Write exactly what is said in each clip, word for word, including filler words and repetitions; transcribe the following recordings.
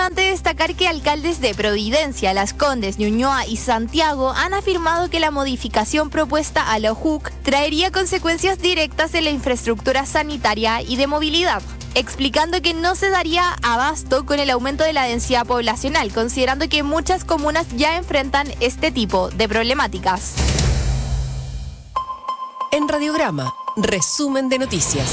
relevante destacar que alcaldes de Providencia, Las Condes, Ñuñoa y Santiago han afirmado que la modificación propuesta a la O J U C traería consecuencias directas en la infraestructura sanitaria y de movilidad, explicando que no se daría abasto con el aumento de la densidad poblacional, considerando que muchas comunas ya enfrentan este tipo de problemáticas. En Radiograma, resumen de noticias.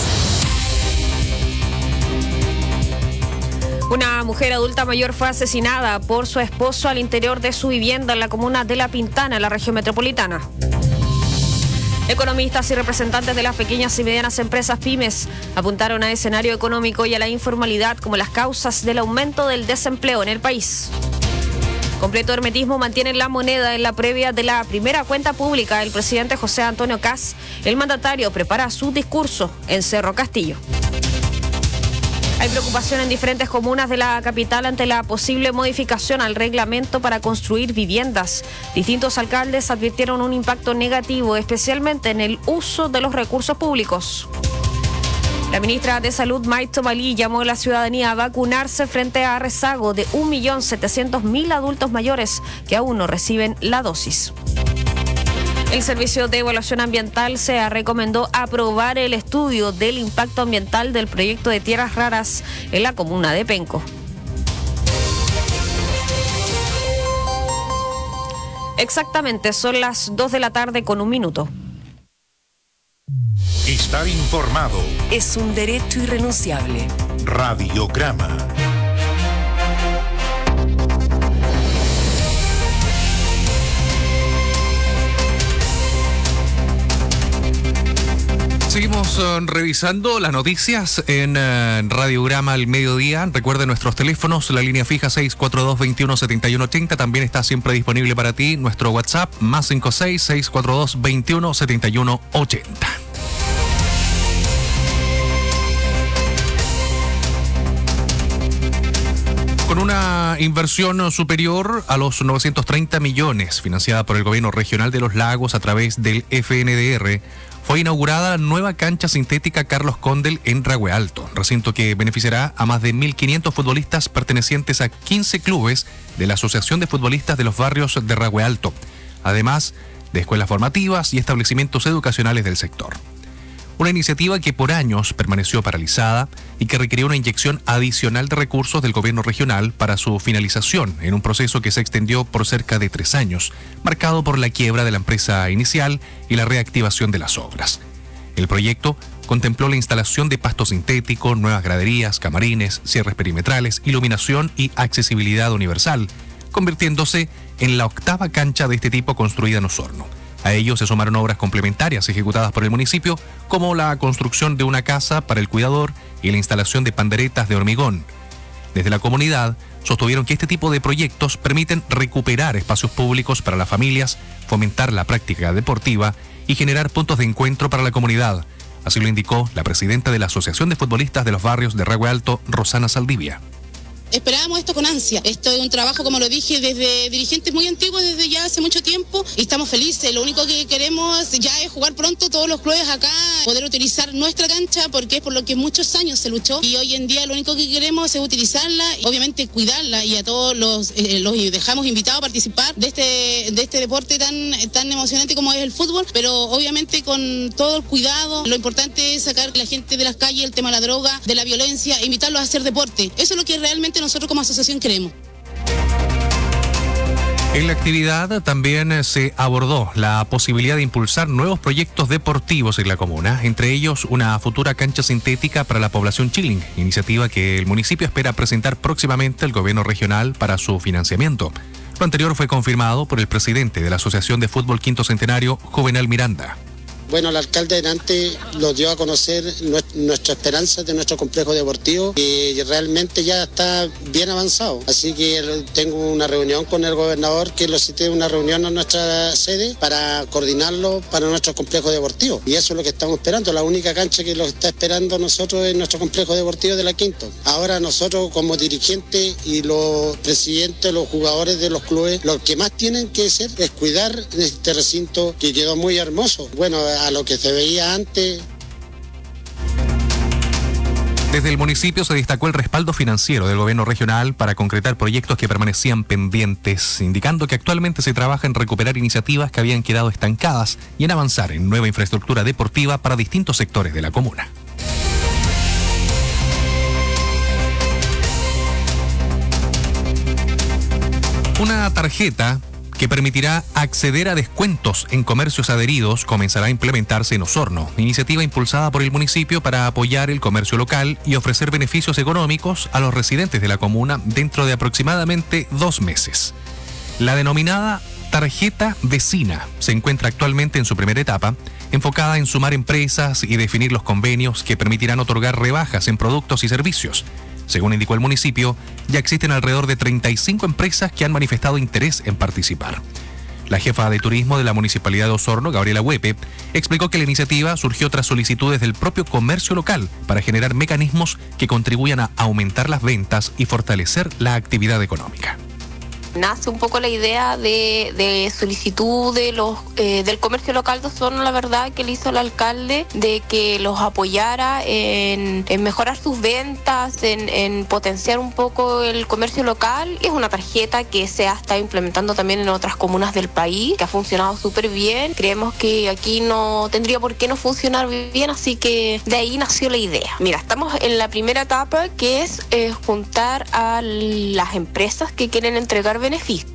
Una mujer adulta mayor fue asesinada por su esposo al interior de su vivienda en la comuna de La Pintana, en la región metropolitana. Economistas y representantes de las pequeñas y medianas empresas pymes apuntaron al escenario económico y a la informalidad como las causas del aumento del desempleo en el país. Completo hermetismo mantiene la moneda en la previa de la primera cuenta pública del presidente José Antonio Kast. El mandatario prepara su discurso en Cerro Castillo. Hay preocupación en diferentes comunas de la capital ante la posible modificación al reglamento para construir viviendas. Distintos alcaldes advirtieron un impacto negativo, especialmente en el uso de los recursos públicos. La ministra de Salud, Maite Tomalí, llamó a la ciudadanía a vacunarse frente a rezago de un millón setecientos mil adultos mayores que aún no reciben la dosis. El Servicio de Evaluación Ambiental se recomendó aprobar el estudio del impacto ambiental del proyecto de tierras raras en la comuna de Penco. Exactamente, son las dos de la tarde con un minuto. Estar informado es un derecho irrenunciable. Radiograma. Seguimos uh, revisando las noticias en uh, Radiograma al mediodía. Recuerden nuestros teléfonos, la línea fija seis cuatro dos, veintiuno, setenta y uno ochenta. También está siempre disponible para ti nuestro WhatsApp, más cinco seis, seis cuatro dos, veintiuno, setenta y uno ochenta. Con una inversión superior a los novecientos treinta millones, financiada por el gobierno regional de Los Lagos a través del F N D R, fue inaugurada la nueva cancha sintética Carlos Condel en Rahue Alto, recinto que beneficiará a más de mil quinientos futbolistas pertenecientes a quince clubes de la Asociación de Futbolistas de los Barrios de Rahue Alto, además de escuelas formativas y establecimientos educacionales del sector. Una iniciativa que por años permaneció paralizada y que requirió una inyección adicional de recursos del gobierno regional para su finalización en un proceso que se extendió por cerca de tres años, marcado por la quiebra de la empresa inicial y la reactivación de las obras. El proyecto contempló la instalación de pasto sintético, nuevas graderías, camarines, cierres perimetrales, iluminación y accesibilidad universal, convirtiéndose en la octava cancha de este tipo construida en Osorno. A ello se sumaron obras complementarias ejecutadas por el municipio, como la construcción de una casa para el cuidador y la instalación de panderetas de hormigón. Desde la comunidad sostuvieron que este tipo de proyectos permiten recuperar espacios públicos para las familias, fomentar la práctica deportiva y generar puntos de encuentro para la comunidad. Así lo indicó la presidenta de la Asociación de Futbolistas de los Barrios de Rahue Alto, Rosana Saldivia. Esperábamos esto con ansia. Esto es un trabajo, como lo dije, desde dirigentes muy antiguos, desde ya hace mucho tiempo, y estamos felices. Lo único que queremos ya es jugar pronto todos los clubes acá, poder utilizar nuestra cancha, porque es por lo que muchos años se luchó, y hoy en día lo único que queremos es utilizarla, y obviamente cuidarla, y a todos los, eh, los dejamos invitados a participar de este, de este deporte tan, tan emocionante como es el fútbol, pero obviamente con todo el cuidado. Lo importante es sacar a la gente de las calles, el tema de la droga, de la violencia, e invitarlos a hacer deporte. Eso es lo que realmente nosotros como asociación queremos. En la actividad también se abordó la posibilidad de impulsar nuevos proyectos deportivos en la comuna, entre ellos una futura cancha sintética para la población Chilling, iniciativa que el municipio espera presentar próximamente al gobierno regional para su financiamiento. Lo anterior fue confirmado por el presidente de la Asociación de Fútbol Quinto Centenario, Juvenal Miranda. Bueno, el alcalde delante lo dio a conocer nuestra esperanza de nuestro complejo deportivo, y realmente ya está bien avanzado. Así que tengo una reunión con el gobernador, que lo cité una reunión a nuestra sede para coordinarlo para nuestro complejo deportivo. Y eso es lo que estamos esperando. La única cancha que lo está esperando nosotros es nuestro complejo deportivo de la Quinto. Ahora nosotros como dirigentes y los presidentes, los jugadores de los clubes, lo que más tienen que hacer es cuidar este recinto que quedó muy hermoso. Bueno, a lo que se veía antes. Desde el municipio se destacó el respaldo financiero del gobierno regional para concretar proyectos que permanecían pendientes, indicando que actualmente se trabaja en recuperar iniciativas que habían quedado estancadas y en avanzar en nueva infraestructura deportiva para distintos sectores de la comuna. Una tarjeta que permitirá acceder a descuentos en comercios adheridos comenzará a implementarse en Osorno, iniciativa impulsada por el municipio para apoyar el comercio local y ofrecer beneficios económicos a los residentes de la comuna dentro de aproximadamente dos meses. La denominada tarjeta vecina se encuentra actualmente en su primera etapa, enfocada en sumar empresas y definir los convenios que permitirán otorgar rebajas en productos y servicios. Según indicó el municipio, ya existen alrededor de treinta y cinco empresas que han manifestado interés en participar. La jefa de turismo de la Municipalidad de Osorno, Gabriela Huepe, explicó que la iniciativa surgió tras solicitudes del propio comercio local para generar mecanismos que contribuyan a aumentar las ventas y fortalecer la actividad económica. Nace un poco la idea de, de solicitud de los eh, del comercio local de Osorno, la verdad, que le hizo el alcalde, de que los apoyara en, en mejorar sus ventas, en, en potenciar un poco el comercio local. Es una tarjeta que se ha estado implementando también en otras comunas del país, que ha funcionado súper bien. Creemos que aquí no tendría por qué no funcionar bien, así que de ahí nació la idea. Mira, estamos en la primera etapa, que es eh, juntar a las empresas que quieren entregar beneficios.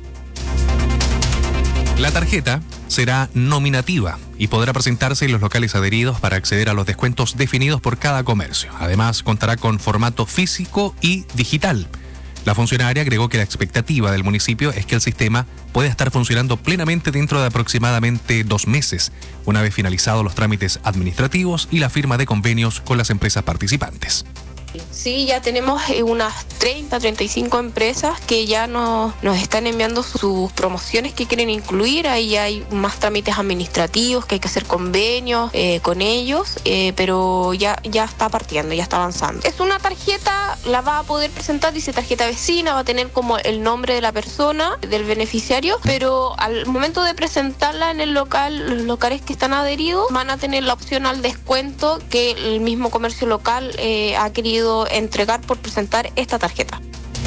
La tarjeta será nominativa y podrá presentarse en los locales adheridos para acceder a los descuentos definidos por cada comercio. Además, contará con formato físico y digital. La funcionaria agregó que la expectativa del municipio es que el sistema pueda estar funcionando plenamente dentro de aproximadamente dos meses, una vez finalizados los trámites administrativos y la firma de convenios con las empresas participantes. Sí, ya tenemos unas treinta, treinta y cinco empresas que ya nos, nos están enviando sus promociones que quieren incluir. Ahí hay más trámites administrativos, que hay que hacer convenios eh, con ellos, eh, pero ya, ya está partiendo, ya está avanzando. Es una tarjeta, la va a poder presentar, dice tarjeta vecina, va a tener como el nombre de la persona, del beneficiario, pero al momento de presentarla en el local, los locales que están adheridos van a tener la opción al descuento que el mismo comercio local eh, ha querido entregar por presentar esta tarjeta.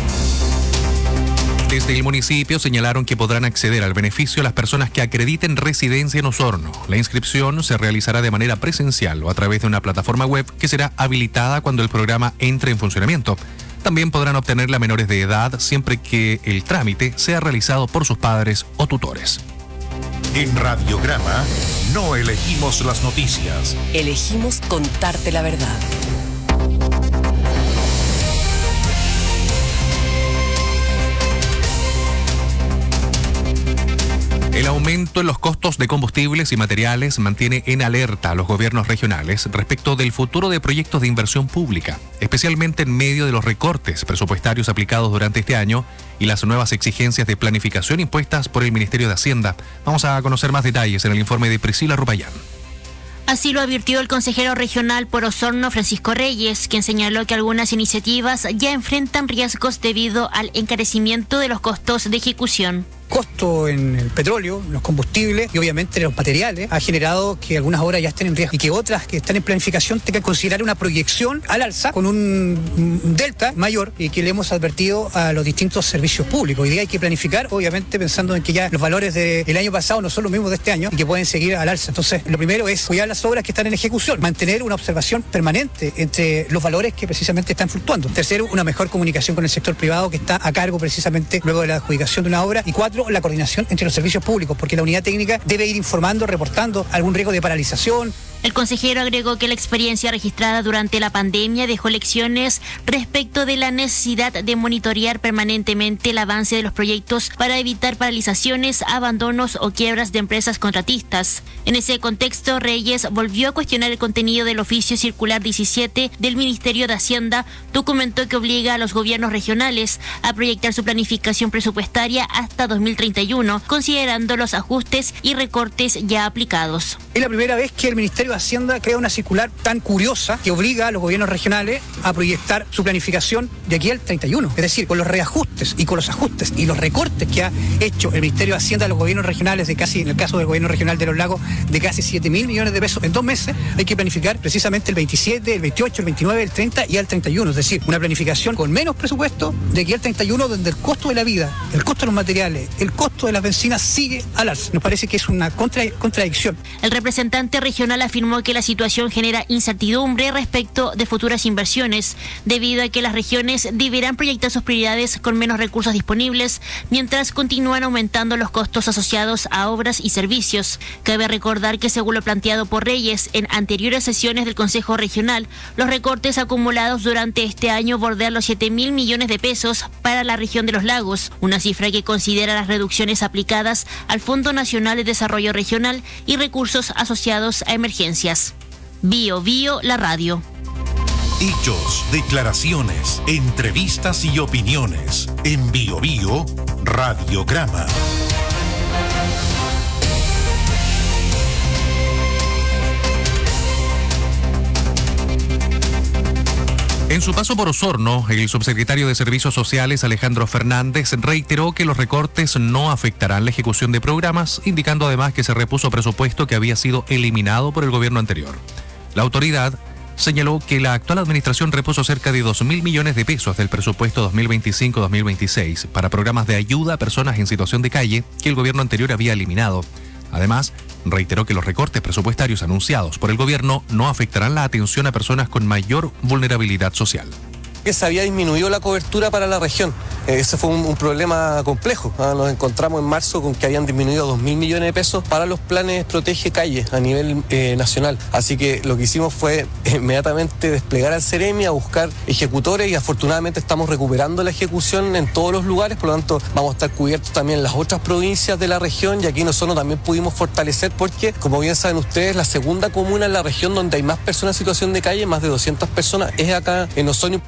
Desde el municipio señalaron que podrán acceder al beneficio las personas que acrediten residencia en Osorno. La inscripción se realizará de manera presencial o a través de una plataforma web que será habilitada cuando el programa entre en funcionamiento. También podrán obtenerla menores de edad siempre que el trámite sea realizado por sus padres o tutores. En Radiograma no elegimos las noticias. Elegimos contarte la verdad. El aumento en los costos de combustibles y materiales mantiene en alerta a los gobiernos regionales respecto del futuro de proyectos de inversión pública, especialmente en medio de los recortes presupuestarios aplicados durante este año y las nuevas exigencias de planificación impuestas por el Ministerio de Hacienda. Vamos a conocer más detalles en el informe de Priscila Rupayán. Así lo advirtió el consejero regional por Osorno, Francisco Reyes, quien señaló que algunas iniciativas ya enfrentan riesgos debido al encarecimiento de los costos de ejecución. Costo en el petróleo, los combustibles y obviamente los materiales ha generado que algunas obras ya estén en riesgo y que otras que están en planificación tengan que considerar una proyección al alza con un delta mayor y que le hemos advertido a los distintos servicios públicos. Hoy día hay que planificar, obviamente pensando en que ya los valores del año pasado no son los mismos de este año y que pueden seguir al alza. Entonces, lo primero es cuidar las obras que están en ejecución, mantener una observación permanente entre los valores que precisamente están fluctuando. Tercero, una mejor comunicación con el sector privado que está a cargo precisamente luego de la adjudicación de una obra. Y cuatro, la coordinación entre los servicios públicos, porque la unidad técnica debe ir informando, reportando algún riesgo de paralización. El consejero agregó que la experiencia registrada durante la pandemia dejó lecciones respecto de la necesidad de monitorear permanentemente el avance de los proyectos para evitar paralizaciones, abandonos o quiebras de empresas contratistas. En ese contexto, Reyes volvió a cuestionar el contenido del oficio circular diecisiete del Ministerio de Hacienda, documento que obliga a los gobiernos regionales a proyectar su planificación presupuestaria hasta dos mil treinta y uno, considerando los ajustes y recortes ya aplicados. Es la primera vez que el Ministerio Ministerio de Hacienda crea una circular tan curiosa que obliga a los gobiernos regionales a proyectar su planificación de aquí al treinta y uno. Es decir, con los reajustes y con los ajustes y los recortes que ha hecho el Ministerio de Hacienda a los gobiernos regionales de casi, en el caso del gobierno regional de Los Lagos, de casi siete mil millones de pesos en dos meses, hay que planificar precisamente el veintisiete, el veintiocho, el veintinueve, el treinta y al treinta y uno. Es decir, una planificación con menos presupuesto de aquí al treinta y uno, donde el costo de la vida, el costo de los materiales, el costo de las bencinas sigue al alza. Nos parece que es una contra, contradicción. El representante regional afirmó que la situación genera incertidumbre respecto de futuras inversiones, debido a que las regiones deberán proyectar sus prioridades con menos recursos disponibles, mientras continúan aumentando los costos asociados a obras y servicios. Cabe recordar que, según lo planteado por Reyes en anteriores sesiones del Consejo Regional, los recortes acumulados durante este año bordean los siete mil millones de pesos para la región de Los Lagos, una cifra que considera las reducciones aplicadas al Fondo Nacional de Desarrollo Regional y recursos asociados a emergencias. Bio Bio, la radio. Hechos, declaraciones, entrevistas y opiniones. En Bio Bio, Radiograma. En su paso por Osorno, el subsecretario de Servicios Sociales, Alejandro Fernández, reiteró que los recortes no afectarán la ejecución de programas, indicando además que se repuso presupuesto que había sido eliminado por el gobierno anterior. La autoridad señaló que la actual administración repuso cerca de dos mil millones de pesos del presupuesto dos mil veinticinco dos mil veintiséis para programas de ayuda a personas en situación de calle que el gobierno anterior había eliminado. Además, reiteró que los recortes presupuestarios anunciados por el gobierno no afectarán la atención a personas con mayor vulnerabilidad social. Que se había disminuido la cobertura para la región. Ese fue un, un problema complejo. ¿Ah? Nos encontramos en marzo con que habían disminuido dos mil millones de pesos para los planes Protege Calle a nivel eh, nacional. Así que lo que hicimos fue inmediatamente desplegar al Ceremi a buscar ejecutores y afortunadamente estamos recuperando la ejecución en todos los lugares. Por lo tanto, vamos a estar cubiertos también en las otras provincias de la región y aquí nosotros también pudimos fortalecer porque, como bien saben ustedes, la segunda comuna en la región donde hay más personas en situación de calle, más de doscientas personas, es acá en Osorno.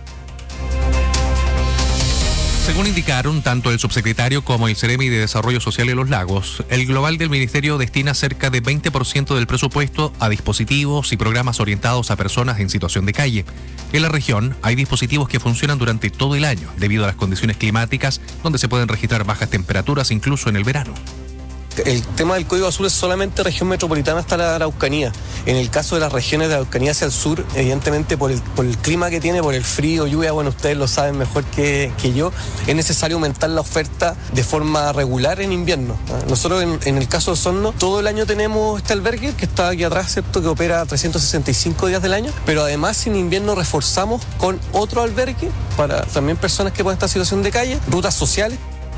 Según indicaron tanto el subsecretario como el Ceremi de Desarrollo Social de Los Lagos, el global del ministerio destina cerca de veinte por ciento del presupuesto a dispositivos y programas orientados a personas en situación de calle. En la región hay dispositivos que funcionan durante todo el año debido a las condiciones climáticas, donde se pueden registrar bajas temperaturas incluso en el verano. El tema del Código Azul es solamente región metropolitana hasta la Araucanía. En el caso de las regiones de Araucanía hacia el sur, evidentemente por el, por el clima que tiene, por el frío, lluvia, bueno, ustedes lo saben mejor que, que yo, es necesario aumentar la oferta de forma regular en invierno. Nosotros en, en el caso de Osorno, todo el año tenemos este albergue que está aquí atrás, ¿cierto? Que opera trescientos sesenta y cinco días del año, pero además en invierno reforzamos con otro albergue para también personas que pueden estar en situación de calle, rutas sociales.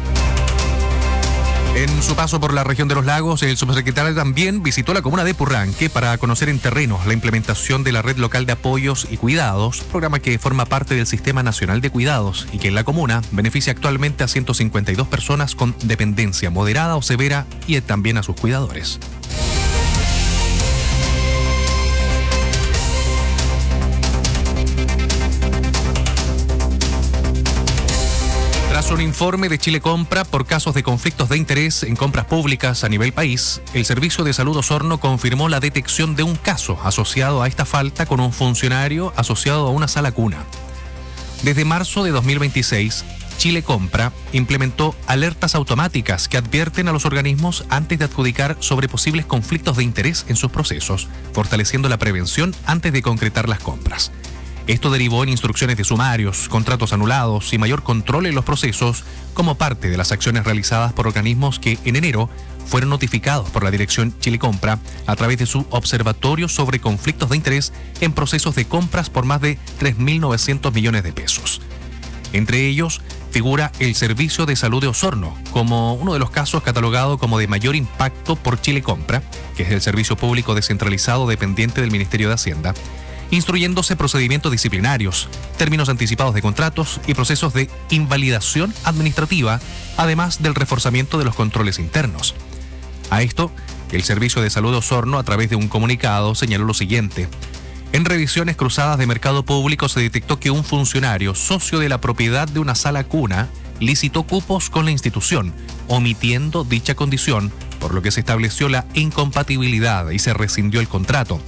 En su paso por la región de Los Lagos, el subsecretario también visitó la comuna de Purranque para conocer en terreno la implementación de la Red Local de Apoyos y Cuidados, programa que forma parte del Sistema Nacional de Cuidados y que en la comuna beneficia actualmente a ciento cincuenta y dos personas con dependencia moderada o severa y también a sus cuidadores. Tras un informe de Chile Compra por casos de conflictos de interés en compras públicas a nivel país, el Servicio de Salud Osorno confirmó la detección de un caso asociado a esta falta con un funcionario asociado a una sala cuna. Desde marzo de dos mil veintiséis, Chile Compra implementó alertas automáticas que advierten a los organismos antes de adjudicar sobre posibles conflictos de interés en sus procesos, fortaleciendo la prevención antes de concretar las compras. Esto derivó en instrucciones de sumarios, contratos anulados y mayor control en los procesos como parte de las acciones realizadas por organismos que en enero fueron notificados por la Dirección Chile Compra a través de su Observatorio sobre Conflictos de Interés en procesos de compras por más de tres mil novecientos millones de pesos. Entre ellos figura el Servicio de Salud de Osorno como uno de los casos catalogado como de mayor impacto por Chile Compra, que es el servicio público descentralizado dependiente del Ministerio de Hacienda, instruyéndose procedimientos disciplinarios, términos anticipados de contratos y procesos de invalidación administrativa, además del reforzamiento de los controles internos. A esto, el Servicio de Salud de Osorno, a través de un comunicado, señaló lo siguiente. En revisiones cruzadas de mercado público se detectó que un funcionario, socio de la propiedad de una sala cuna, licitó cupos con la institución, omitiendo dicha condición, por lo que se estableció la incompatibilidad y se rescindió el contrato.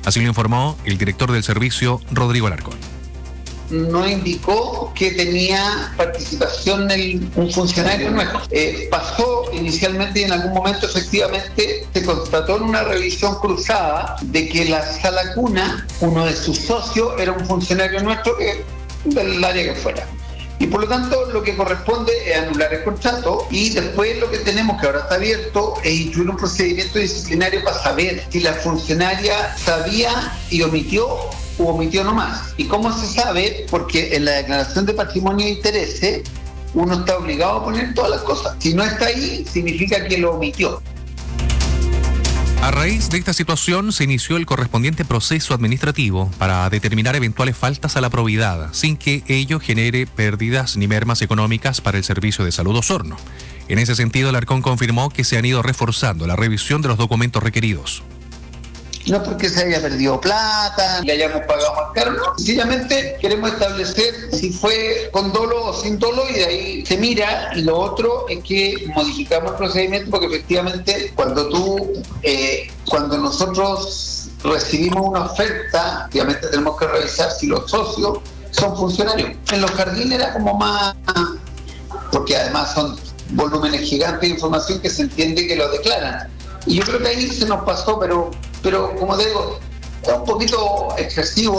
Así lo informó el director del servicio, Rodrigo Alarcón. No indicó que tenía participación en un funcionario nuestro. Eh, pasó inicialmente y en algún momento efectivamente se constató en una revisión cruzada de que la sala cuna, uno de sus socios, era un funcionario nuestro eh, del área que fuera. Y por lo tanto lo que corresponde es anular el contrato y después lo que tenemos, que ahora está abierto, es incluir un procedimiento disciplinario para saber si la funcionaria sabía y omitió u omitió nomás. ¿Y cómo se sabe? Porque en la declaración de patrimonio e intereses uno está obligado a poner todas las cosas. Si no está ahí, significa que lo omitió. A raíz de esta situación se inició el correspondiente proceso administrativo para determinar eventuales faltas a la probidad, sin que ello genere pérdidas ni mermas económicas para el Servicio de Salud Osorno. En ese sentido, Alarcón confirmó que se han ido reforzando la revisión de los documentos requeridos. No porque se haya perdido plata, le hayamos pagado más caro, no. Sencillamente queremos establecer si fue con dolo o sin dolo y de ahí se mira. Y lo otro es que modificamos el procedimiento porque efectivamente cuando tú, eh, cuando nosotros recibimos una oferta, obviamente tenemos que revisar si los socios son funcionarios. En los jardines era como más, porque además son volúmenes gigantes de información que se entiende que lo declaran. Y yo creo que ahí se nos pasó, pero, pero como digo, es un poquito excesivo.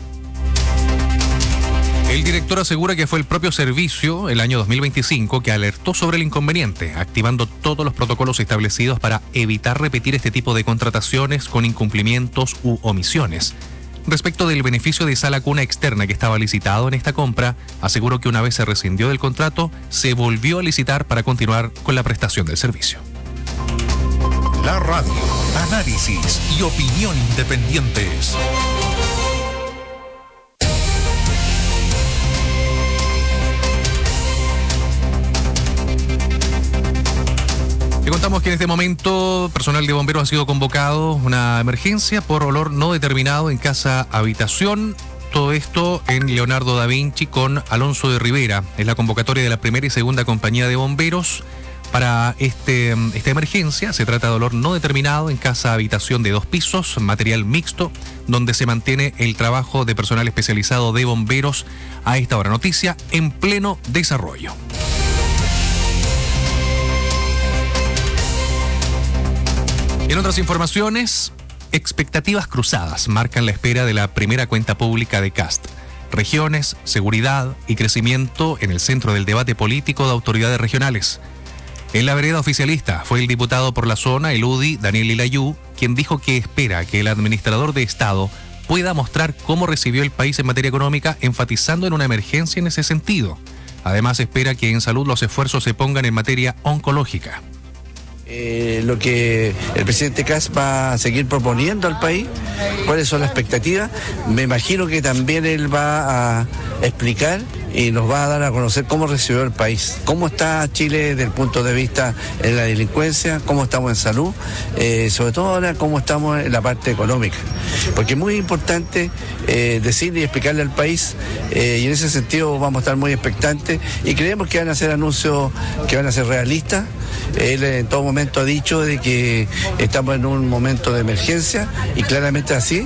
El director asegura que fue el propio servicio el año dos mil veinticinco que alertó sobre el inconveniente, activando todos los protocolos establecidos para evitar repetir este tipo de contrataciones con incumplimientos u omisiones. Respecto del beneficio de sala cuna externa que estaba licitado en esta compra, aseguró que una vez se rescindió del contrato, se volvió a licitar para continuar con la prestación del servicio. La radio, análisis y opinión independientes. Le contamos que en este momento personal de bomberos ha sido convocado una emergencia por olor no determinado en casa habitación. Todo esto en Leonardo da Vinci con Alonso de Rivera. Es la convocatoria de la primera y segunda compañía de bomberos. Para este, esta emergencia se trata de olor no determinado en casa habitación de dos pisos, material mixto, donde se mantiene el trabajo de personal especializado de bomberos a esta hora. Noticia en pleno desarrollo. En otras informaciones, expectativas cruzadas marcan la espera de la primera cuenta pública de Cast. Regiones, seguridad y crecimiento en el centro del debate político de autoridades regionales. En la vereda oficialista fue el diputado por la zona, el U D I, Daniel Ilayú, quien dijo que espera que el administrador de Estado pueda mostrar cómo recibió el país en materia económica, enfatizando en una emergencia en ese sentido. Además, espera que en salud los esfuerzos se pongan en materia oncológica. Eh, lo que el presidente Kast va a seguir proponiendo al país, cuáles son las expectativas. Me imagino que también él va a explicar y nos va a dar a conocer cómo recibió el país, cómo está Chile desde el punto de vista en la delincuencia, cómo estamos en salud, eh, sobre todo ahora cómo estamos en la parte económica, porque es muy importante eh, decirle y explicarle al país, eh, y en ese sentido vamos a estar muy expectantes y creemos que van a ser anuncios que van a ser realistas. Él en todo momento ha dicho de que estamos en un momento de emergencia y claramente así.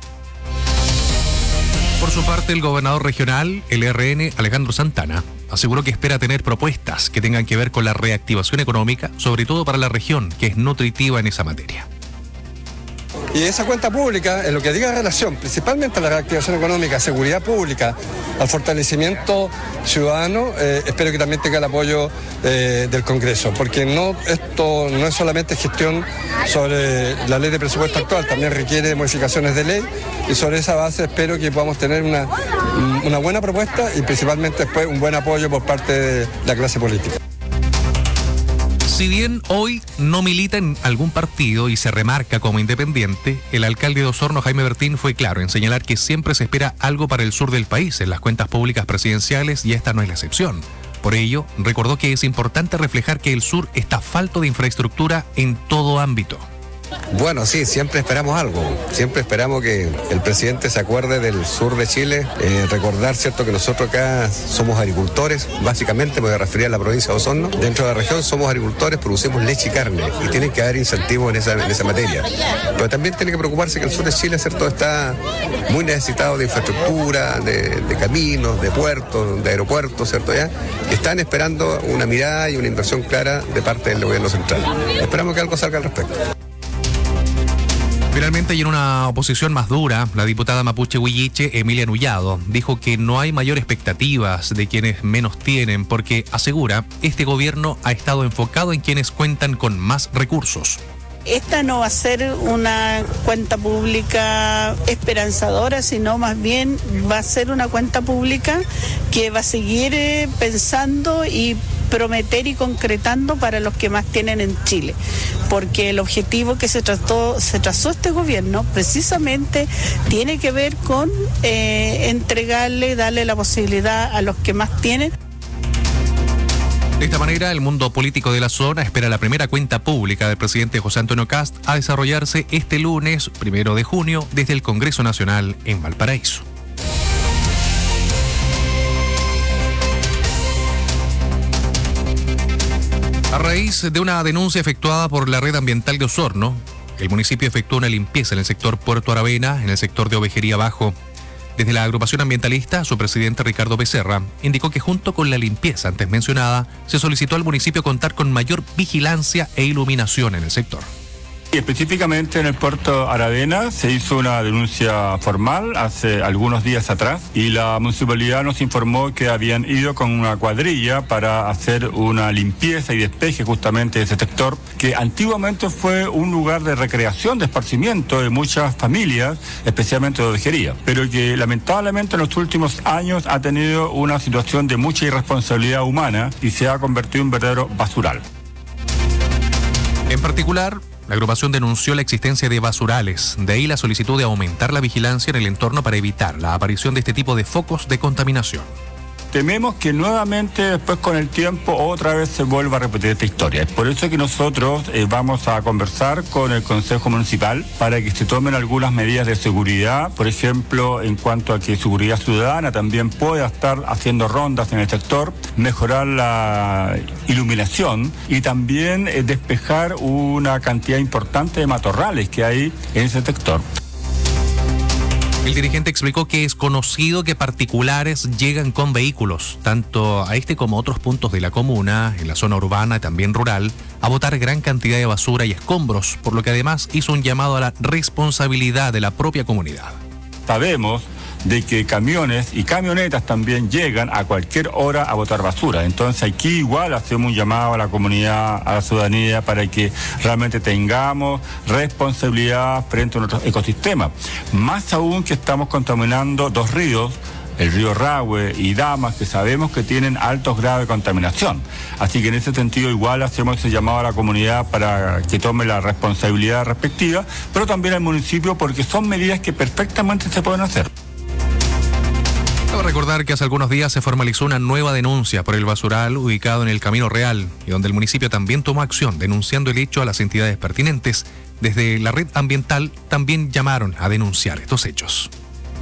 Por su parte, el gobernador regional, el R N, Alejandro Santana, aseguró que espera tener propuestas que tengan que ver con la reactivación económica, sobre todo para la región, que es nutritiva en esa materia. Y esa cuenta pública, en lo que diga en relación principalmente a la reactivación económica, seguridad pública, al fortalecimiento ciudadano, eh, espero que también tenga el apoyo eh, del Congreso, porque no esto no es solamente gestión sobre la ley de presupuesto actual, también requiere modificaciones de ley y sobre esa base espero que podamos tener una, una buena propuesta y principalmente después un buen apoyo por parte de la clase política. Si bien hoy no milita en algún partido y se remarca como independiente, el alcalde de Osorno, Jaime Bertín, fue claro en señalar que siempre se espera algo para el sur del país en las cuentas públicas presidenciales y esta no es la excepción. Por ello, recordó que es importante reflejar que el sur está falto de infraestructura en todo ámbito. Bueno, sí, siempre esperamos algo. Siempre esperamos que el presidente se acuerde del sur de Chile. Eh, recordar, cierto, que nosotros acá somos agricultores, básicamente me voy a referir a la provincia de Osorno. Dentro de la región somos agricultores, producimos leche y carne y tienen que haber incentivos en esa, en esa materia. Pero también tiene que preocuparse que el sur de Chile, cierto, está muy necesitado de infraestructura, de, de caminos, de puertos, de aeropuertos, cierto, ya, que están esperando una mirada y una inversión clara de parte del gobierno central. Esperamos que algo salga al respecto. Finalmente, y en una oposición más dura, la diputada mapuche huilliche Emilia Nullado dijo que no hay mayor expectativas de quienes menos tienen porque, asegura, este gobierno ha estado enfocado en quienes cuentan con más recursos. Esta no va a ser una cuenta pública esperanzadora, sino más bien va a ser una cuenta pública que va a seguir eh, pensando y prometer y concretando para los que más tienen en Chile, porque el objetivo que se trató, se trazó este gobierno precisamente tiene que ver con eh, entregarle, darle la posibilidad a los que más tienen. De esta manera, el mundo político de la zona espera la primera cuenta pública del presidente José Antonio Kast a desarrollarse este lunes, primero de junio, desde el Congreso Nacional en Valparaíso. A raíz de una denuncia efectuada por la Red Ambiental de Osorno, el municipio efectuó una limpieza en el sector Puerto Aravena, en el sector de Ovejería Bajo. Desde la agrupación ambientalista, su presidente Ricardo Becerra indicó que junto con la limpieza antes mencionada, se solicitó al municipio contar con mayor vigilancia e iluminación en el sector. Y específicamente en el puerto Aravena se hizo una denuncia formal hace algunos días atrás y la municipalidad nos informó que habían ido con una cuadrilla para hacer una limpieza y despeje justamente de ese sector que antiguamente fue un lugar de recreación, de esparcimiento de muchas familias, especialmente de ovejería, pero que lamentablemente en los últimos años ha tenido una situación de mucha irresponsabilidad humana y se ha convertido en un verdadero basural. En particular, la agrupación denunció la existencia de basurales, de ahí la solicitud de aumentar la vigilancia en el entorno para evitar la aparición de este tipo de focos de contaminación. Tememos que nuevamente después con el tiempo otra vez se vuelva a repetir esta historia. Es por eso que nosotros eh, vamos a conversar con el Consejo Municipal para que se tomen algunas medidas de seguridad, por ejemplo, en cuanto a que seguridad ciudadana también pueda estar haciendo rondas en el sector, mejorar la iluminación y también eh, despejar una cantidad importante de matorrales que hay en ese sector. El dirigente explicó que es conocido que particulares llegan con vehículos, tanto a este como a otros puntos de la comuna, en la zona urbana y también rural, a botar gran cantidad de basura y escombros, por lo que además hizo un llamado a la responsabilidad de la propia comunidad. Sabemos de que camiones y camionetas también llegan a cualquier hora a botar basura. Entonces aquí igual hacemos un llamado a la comunidad, a la ciudadanía, para que realmente tengamos responsabilidad frente a nuestro ecosistema. Más aún que estamos contaminando dos ríos, el río Rahue y Damas, que sabemos que tienen altos grados de contaminación. Así que en ese sentido igual hacemos ese llamado a la comunidad para que tome la responsabilidad respectiva, pero también al municipio, porque son medidas que perfectamente se pueden hacer. Cabe recordar que hace algunos días se formalizó una nueva denuncia por el basural ubicado en el Camino Real y donde el municipio también tomó acción denunciando el hecho a las entidades pertinentes. Desde la red ambiental también llamaron a denunciar estos hechos.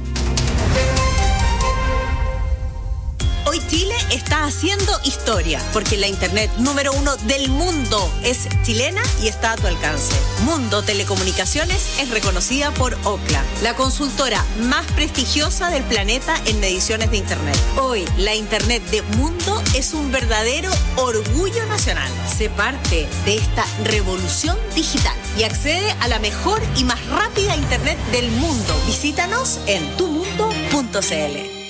Hoy Chile está haciendo historia, porque la internet número uno del mundo es chilena y está a tu alcance. Mundo Telecomunicaciones es reconocida por Ookla, la consultora más prestigiosa del planeta en mediciones de internet. Hoy, la internet de Mundo es un verdadero orgullo nacional. Sé parte de esta revolución digital y accede a la mejor y más rápida internet del mundo. Visítanos en tu mundo punto c l.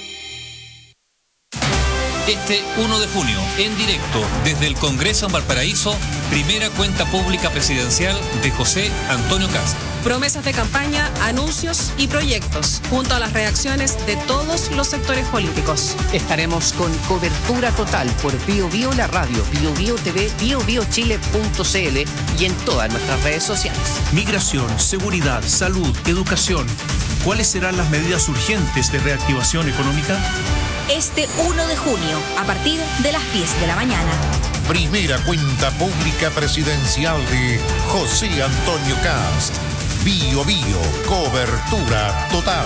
Este uno de junio, en directo, desde el Congreso en Valparaíso, primera cuenta pública presidencial de José Antonio Kast. Promesas de campaña, anuncios y proyectos, junto a las reacciones de todos los sectores políticos. Estaremos con cobertura total por Bio Bio la radio, Bio Bio T V, bio bio chile punto c l y en todas nuestras redes sociales. Migración, seguridad, salud, educación. ¿Cuáles serán las medidas urgentes de reactivación económica? Este uno de junio, a partir de las diez de la mañana. primera cuenta pública presidencial de José Antonio Cast. Bio Bio, cobertura total.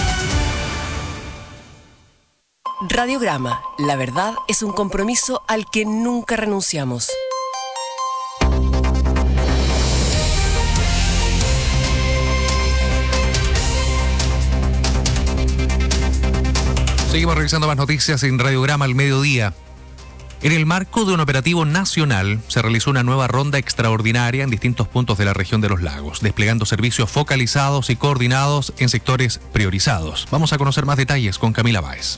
Radiograma, la verdad es un compromiso al que nunca renunciamos. Seguimos revisando más noticias en Radiograma al mediodía. En el marco de un operativo nacional, se realizó una nueva ronda extraordinaria en distintos puntos de la región de los lagos, desplegando servicios focalizados y coordinados en sectores priorizados. Vamos a conocer más detalles con Camila Báez.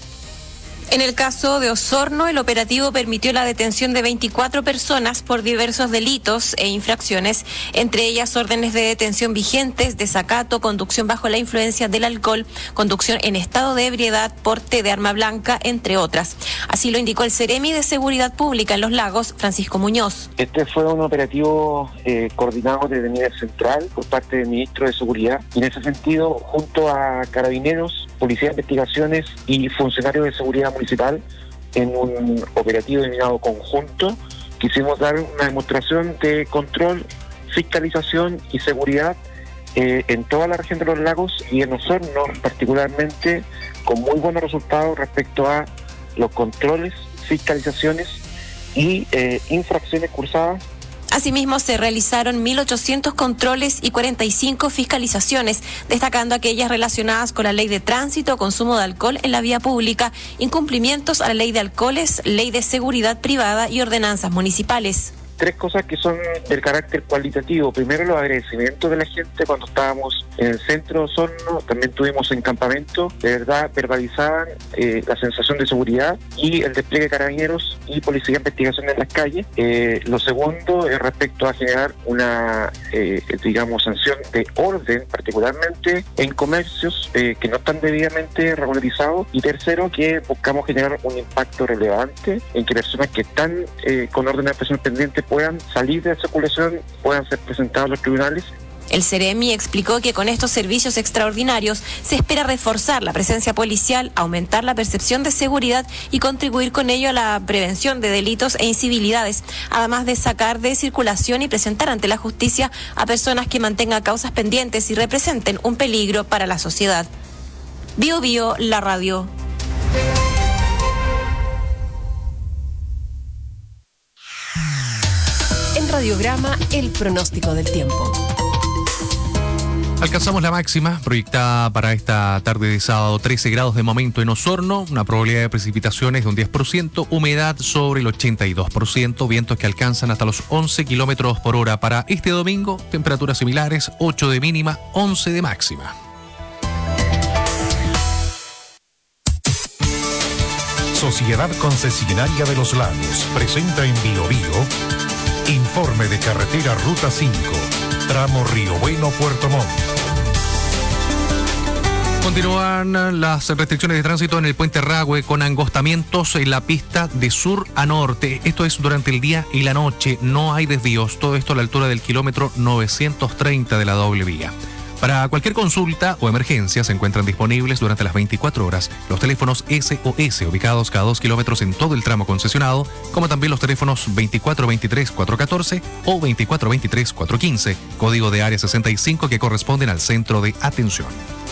En el caso de Osorno, el operativo permitió la detención de veinticuatro personas por diversos delitos e infracciones, entre ellas órdenes de detención vigentes, desacato, conducción bajo la influencia del alcohol, conducción en estado de ebriedad, porte de arma blanca, entre otras. Así lo indicó el Ceremi de Seguridad Pública en Los Lagos, Francisco Muñoz. Este fue un operativo eh, coordinado desde el nivel central por parte del Ministro de Seguridad y en ese sentido, junto a Carabineros, Policía de Investigaciones y funcionarios de seguridad municipal, en un operativo denominado conjunto, quisimos dar una demostración de control, fiscalización y seguridad eh, en toda la región de los lagos y en Osorno particularmente, con muy buenos resultados respecto a los controles, fiscalizaciones y eh, infracciones cursadas. Asimismo, se realizaron mil ochocientos controles y cuarenta y cinco fiscalizaciones, destacando aquellas relacionadas con la ley de tránsito, consumo de alcohol en la vía pública, incumplimientos a la ley de alcoholes, ley de seguridad privada y ordenanzas municipales. Tres cosas que son del carácter cualitativo. Primero, los agradecimientos de la gente cuando estábamos en el centro de Osorno. También tuvimos en campamento, de verdad verbalizaban eh, la sensación de seguridad y el despliegue de carabineros y policía de investigación en las calles. Eh, lo segundo es respecto a generar una, eh, digamos, sanción de orden, particularmente en comercios eh, que no están debidamente regularizados. Y tercero, que buscamos generar un impacto relevante en que personas que están eh, con orden de presión pendiente puedan salir de la circulación, puedan ser presentados a los tribunales. El Ceremi explicó que con estos servicios extraordinarios se espera reforzar la presencia policial, aumentar la percepción de seguridad y contribuir con ello a la prevención de delitos e incivilidades, además de sacar de circulación y presentar ante la justicia a personas que mantengan causas pendientes y representen un peligro para la sociedad. Bio Bio, la radio. En Radiograma, el pronóstico del tiempo. Alcanzamos la máxima proyectada para esta tarde de sábado, trece grados de momento en Osorno, una probabilidad de precipitaciones de un diez por ciento, humedad sobre el ochenta y dos por ciento, vientos que alcanzan hasta los once kilómetros por hora. Para este domingo, temperaturas similares, ocho de mínima, once de máxima. Sociedad Concesionaria de los Lagos presenta en Bio Bio informe de carretera Ruta cinco, tramo Río Bueno, Puerto Montt. Continúan las restricciones de tránsito en el puente Rahue con angostamientos en la pista de sur a norte. Esto es durante el día y la noche. No hay desvíos. Todo esto a la altura del kilómetro novecientos treinta de la doble vía. Para cualquier consulta o emergencia se encuentran disponibles durante las veinticuatro horas los teléfonos S O S ubicados cada dos kilómetros en todo el tramo concesionado, como también los teléfonos veinticuatro veintitrés cuatrocientos catorce o veinticuatro veintitrés cuatrocientos quince, código de área sesenta y cinco que corresponden al centro de atención.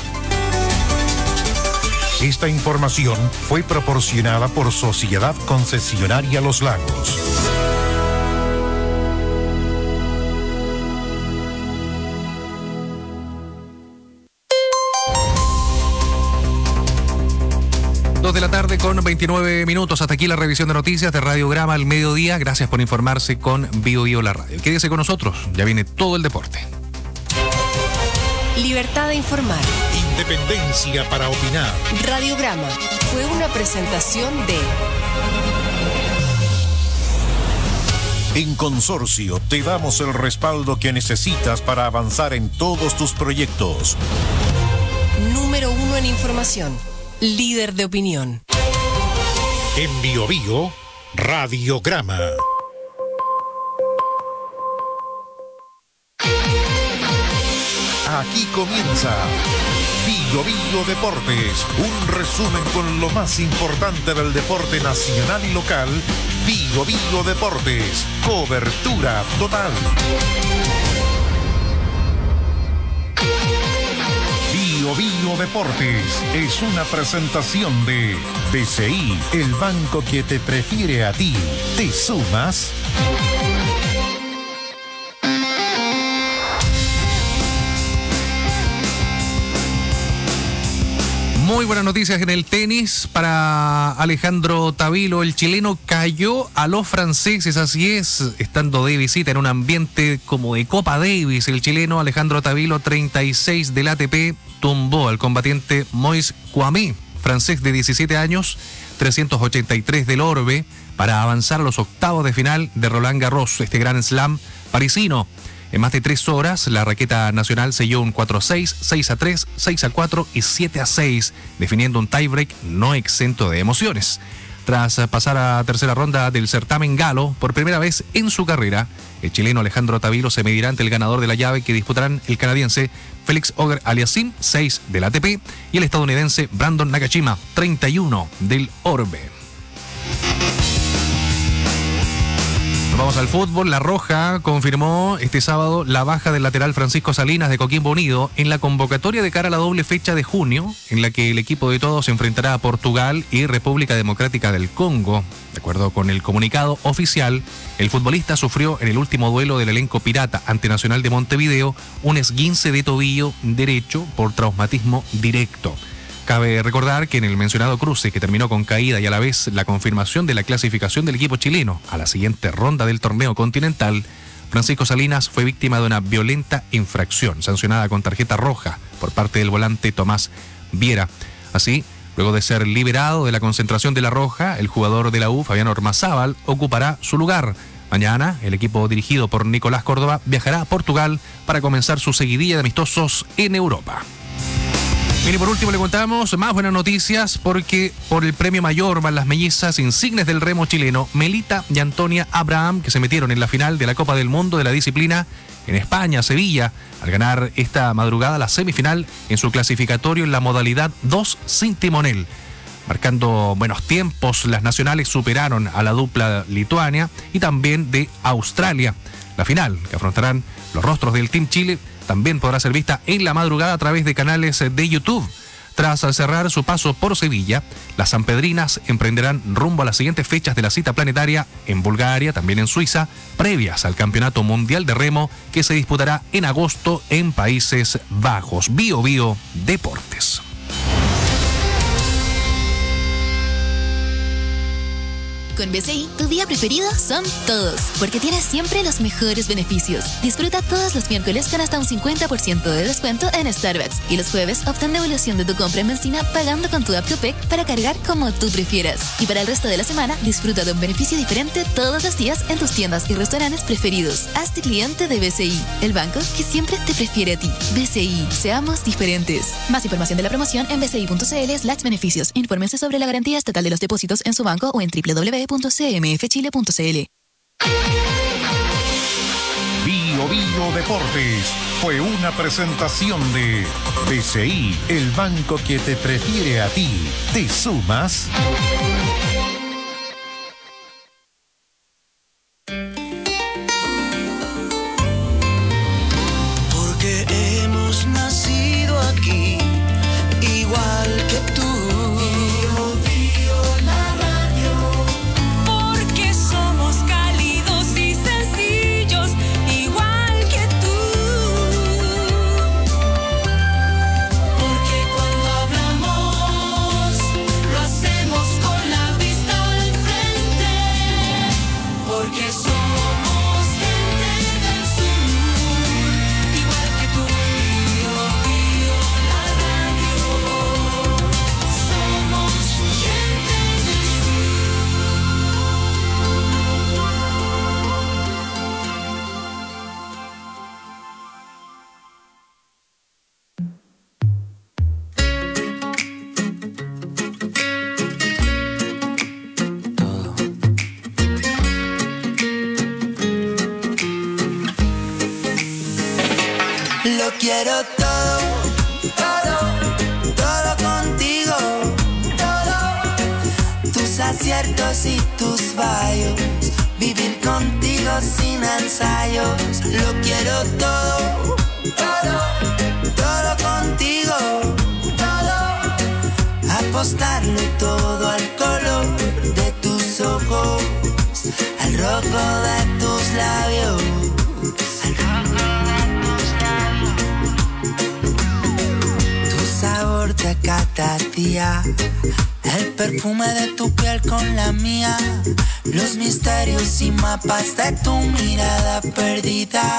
Esta información fue proporcionada por Sociedad Concesionaria Los Lagos. dos de la tarde con veintinueve minutos. Hasta aquí la revisión de noticias de Radiograma al mediodía. Gracias por informarse con Bio Bio la radio. Quédese con nosotros, ya viene todo el deporte. Libertad de informar. Independencia para opinar. Radiograma fue una presentación de... En Consorcio te damos el respaldo que necesitas para avanzar en todos tus proyectos. Número uno en información. Líder de opinión. En Bio Bio, Radiograma. Aquí comienza Bio Bio Deportes, un resumen con lo más importante del deporte nacional y local. Bio Bio Bio Deportes, cobertura total. Bio Bio Deportes es una presentación de B C I, el banco que te prefiere a ti. ¿Te sumas? Muy buenas noticias en el tenis para Alejandro Tavilo. El chileno cayó a los franceses, así es, estando de visita en un ambiente como de Copa Davis. El chileno Alejandro Tavilo, treinta y seis del A T P, tumbó al combatiente Moïse Kouamé, francés de diecisiete años, trescientos ochenta y tres del Orbe, para avanzar a los octavos de final de Roland Garros, este Grand Slam parisino. En más de tres horas, la raqueta nacional selló un cuatro a seis, seis a tres, seis a cuatro y siete a seis, definiendo un tiebreak no exento de emociones. Tras pasar a tercera ronda del certamen galo, por primera vez en su carrera, el chileno Alejandro Tavilo se medirá ante el ganador de la llave que disputarán el canadiense Félix Auger-Aliassime, seis del A T P, y el estadounidense Brandon Nakashima, treinta y uno del Orbe. Vamos al fútbol. La Roja confirmó este sábado la baja del lateral Francisco Salinas de Coquimbo Unido en la convocatoria de cara a la doble fecha de junio, en la que el equipo de todos se enfrentará a Portugal y República Democrática del Congo. De acuerdo con el comunicado oficial, el futbolista sufrió en el último duelo del elenco pirata ante Nacional de Montevideo un esguince de tobillo derecho por traumatismo directo. Cabe recordar que en el mencionado cruce, que terminó con caída y a la vez la confirmación de la clasificación del equipo chileno a la siguiente ronda del torneo continental, Francisco Salinas fue víctima de una violenta infracción sancionada con tarjeta roja por parte del volante Tomás Viera. Así, luego de ser liberado de la concentración de La Roja, el jugador de la U, Fabián Ormazábal, ocupará su lugar. Mañana, el equipo dirigido por Nicolás Córdoba viajará a Portugal para comenzar su seguidilla de amistosos en Europa. Bien, y por último le contamos más buenas noticias porque por el premio mayor van las mellizas insignes del remo chileno Melita y Antonia Abraham, que se metieron en la final de la Copa del Mundo de la disciplina en España, Sevilla, al ganar esta madrugada la semifinal en su clasificatorio en la modalidad dos sin timonel. Marcando buenos tiempos, las nacionales superaron a la dupla Lituania y también de Australia. La final, que afrontarán los rostros del Team Chile, también podrá ser vista en la madrugada a través de canales de YouTube. Tras cerrar su paso por Sevilla, las sanpedrinas emprenderán rumbo a las siguientes fechas de la cita planetaria en Bulgaria, también en Suiza, previas al Campeonato Mundial de Remo que se disputará en agosto en Países Bajos. Bio Bio Deportes. Con B C I, tu día preferido son todos, porque tienes siempre los mejores beneficios. Disfruta todos los miércoles con hasta un cincuenta por ciento de descuento en Starbucks y los jueves obtén devolución de tu compra en benzina pagando con tu app Copec para cargar como tú prefieras. Y para el resto de la semana, disfruta de un beneficio diferente todos los días en tus tiendas y restaurantes preferidos. Hazte cliente de B C I, el banco que siempre te prefiere a ti. B C I, seamos diferentes. Más información de la promoción en bci.cl slash beneficios. Infórmense sobre la garantía estatal de los depósitos en su banco o en doble u doble u doble u punto c m f chile punto c l. Bio Bio Deportes fue una presentación de B C I, el banco que te prefiere a ti. ¿Te sumas? Porque hemos nacido aquí, igual que tú. Quiero todo, todo, todo contigo, todo, tus aciertos y tus fallos, ensayos. Lo quiero todo, todo, todo contigo, todo. Apostarlo todo al color de tus ojos, al rojo de tus labios. Sabor de cada día, el perfume de tu piel con la mía, los misterios y mapas de tu mirada perdida,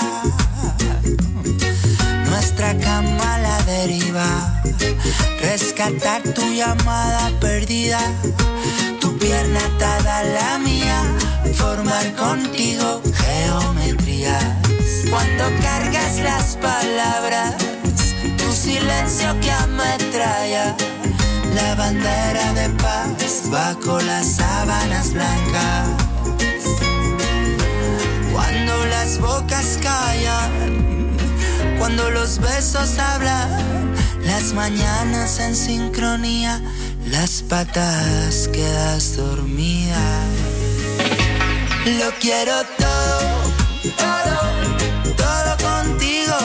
nuestra cama a la deriva, rescatar tu llamada perdida, tu pierna atada a la mía, formar contigo geometrías. Cuando cargas las palabras, silencio que ametralla, la bandera de paz bajo las sábanas blancas. Cuando las bocas callan, cuando los besos hablan, las mañanas en sincronía, las patas quedas dormida. Lo quiero todo, todo, todo contigo.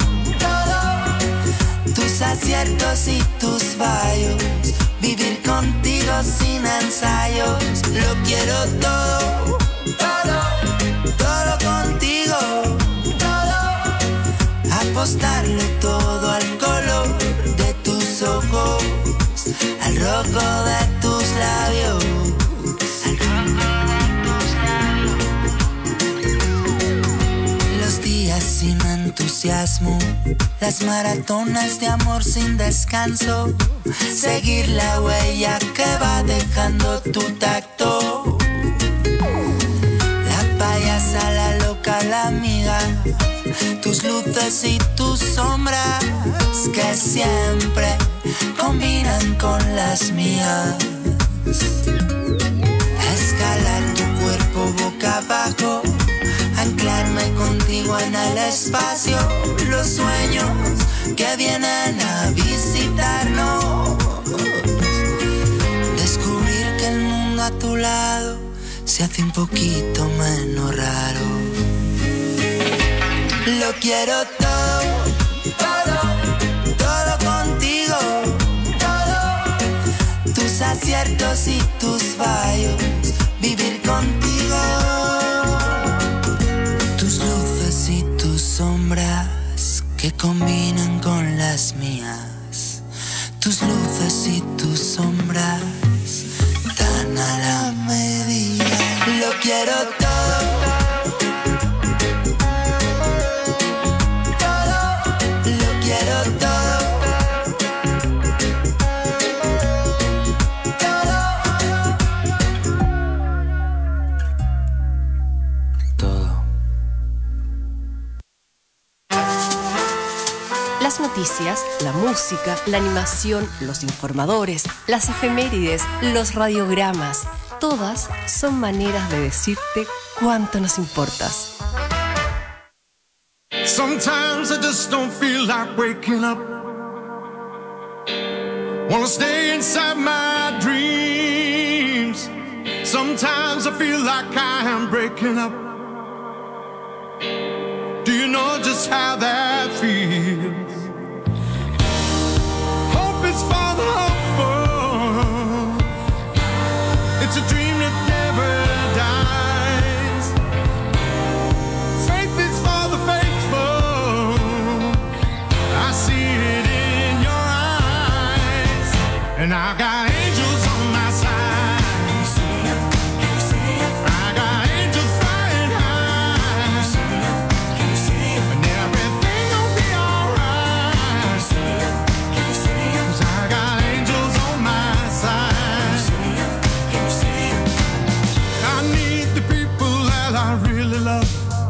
Tus aciertos y tus fallos, vivir contigo sin ensayos. Lo quiero todo, todo, todo contigo, todo. Apostarlo todo al color de tus ojos, al rojo de tus labios. Sin entusiasmo, las maratonas de amor sin descanso, seguir la huella que va dejando tu tacto. La payasa, la loca, la amiga, tus luces y tus sombras que siempre combinan con las mías. Escalar tu cuerpo boca abajo, anclarme contigo en el espacio, los sueños que vienen a visitarnos, descubrir que el mundo a tu lado se hace un poquito menos raro. Lo quiero todo, todo, todo contigo, todo. Tus aciertos y tus fallos, vivir contigo. Sombras que combinan con las mías, tus luces y tus sombras dan a la medida. Lo quiero todo, todo, lo quiero todo, todo. Las noticias, la música, la animación, los informadores, las efemérides, los radiogramas, todas son maneras de decirte cuánto nos importas. Sometimes I just don't feel like waking up. Wanna stay inside my dreams. Sometimes I feel like I am breaking up. Do you know just how that feels? Hope is for the hopeful. It's a dream that never dies. Faith is for the faithful. I see it in your eyes. And I got angels on my side. I got angels flying high. And everything gon' be alright. 'Cause I got angels on my side. I need the people that I really love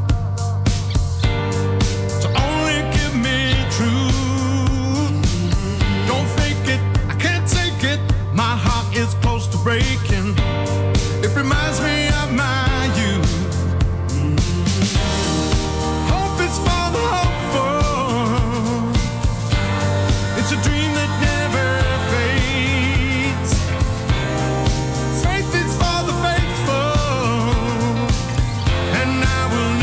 to only give me truth. Don't fake it, I can't take it. My heart is close to breaking. It reminds me of my youth. Hope is for the hopeful. It's a dream that never fades. Faith is for the faithful. And I will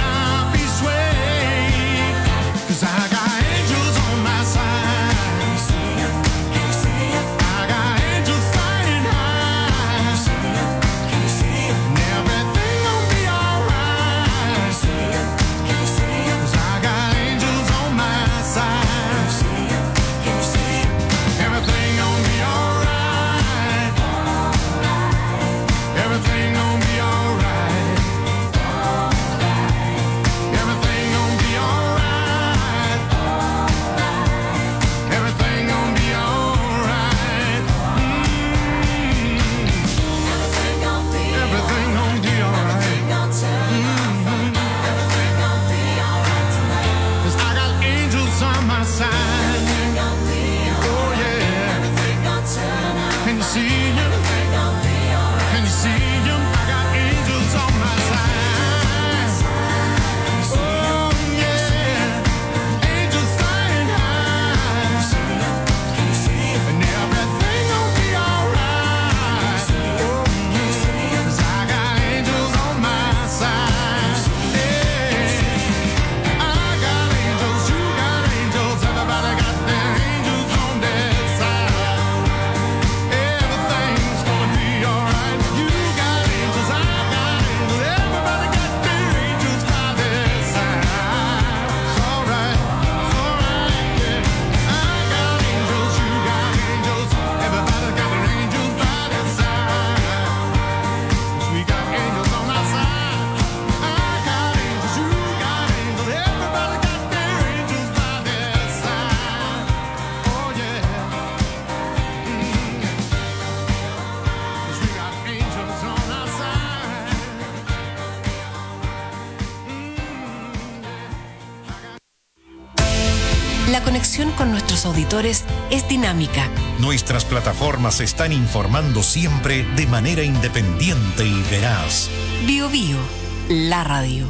la conexión con nuestros auditores es dinámica. Nuestras plataformas están informando siempre de manera independiente y veraz. Bio Bio, la radio.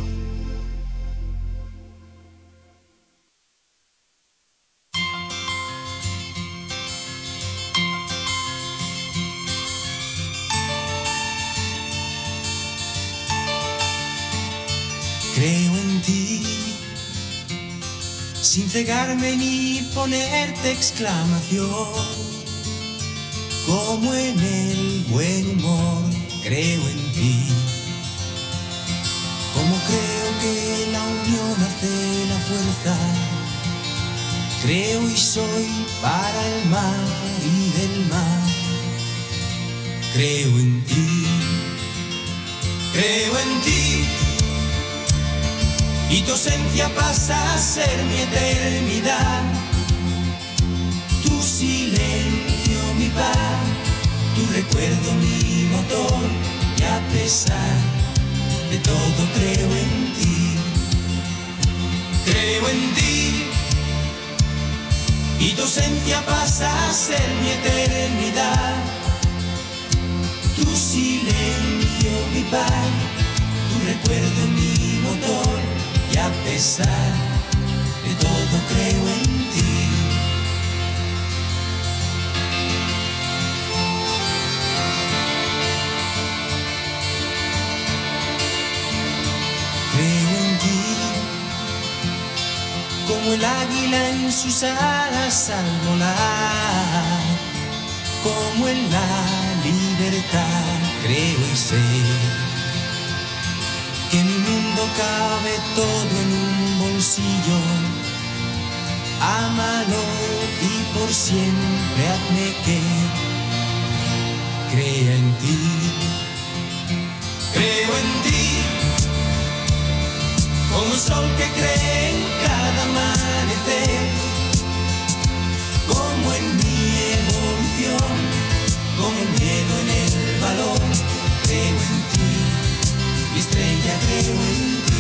Creo en ti, sin cegarme ni ponerte exclamación, como en el buen humor, creo en ti, como creo que la unión hace la fuerza, creo y soy para el mar y del mar, creo en ti, creo en ti. Y tu ausencia pasa a ser mi eternidad, tu silencio mi paz, tu recuerdo mi motor, y a pesar de todo creo en ti, creo en ti. Y tu ausencia pasa a ser mi eternidad, tu silencio mi paz, tu recuerdo mi motor, y a pesar de todo creo en ti. Creo en ti, como el águila en sus alas al volar, como en la libertad creo y sé que mi mundo cabe todo en un bolsillo. Ámalo y por siempre hazme que crea en ti. Creo en ti, como un sol que cree en cada amanecer, como en mi evolución, como el miedo en el valor. Creo en ti, mi estrella, creo en ti.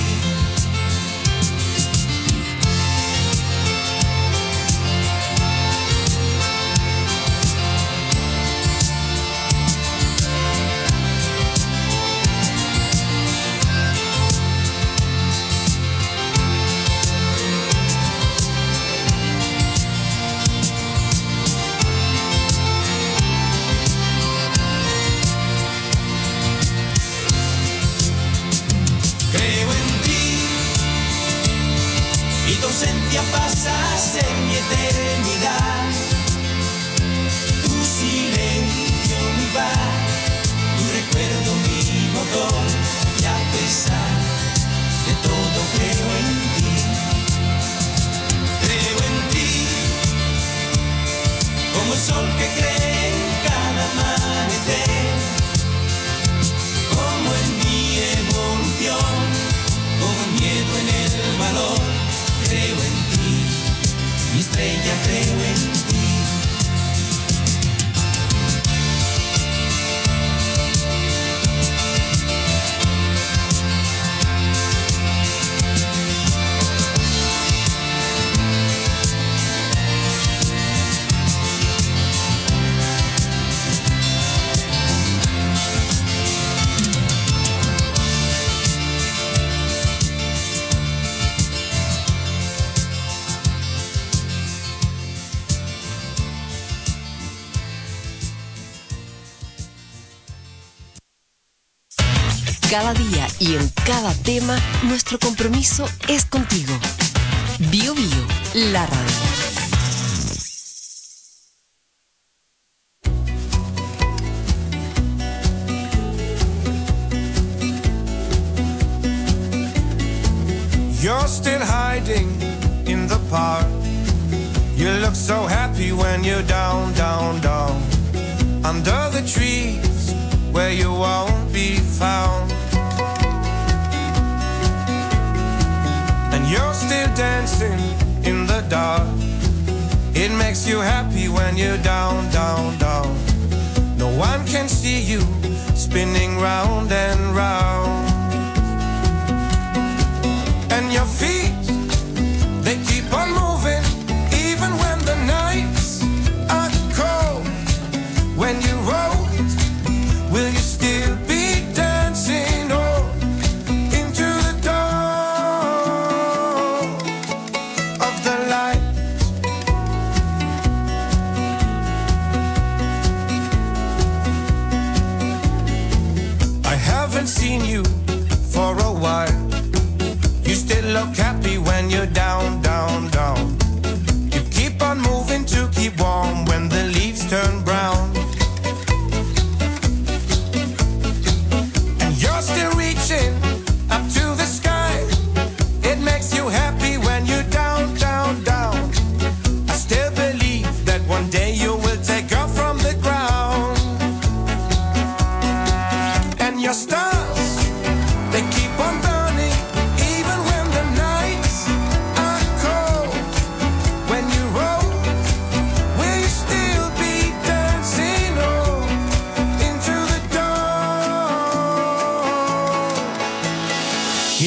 Tu ausencia pasa a ser mi eternidad, tu silencio mi paz, tu recuerdo mi motor, y a pesar de todo creo en ti, creo en ti, como el sol que cree en cada amanecer, como en mi evolución, como el miedo en el valor. Creo en ti, mi estrella, creo en ti. Cada día y en cada tema, nuestro compromiso es contigo. Bio Bio, la radio. You're still hiding in the park. You look so happy when you're down, down, down. Under the trees where you won't be found. And you're still dancing in the dark. It makes you happy when you're down, down, down. No one can see you spinning round and round. And your feet, they keep on moving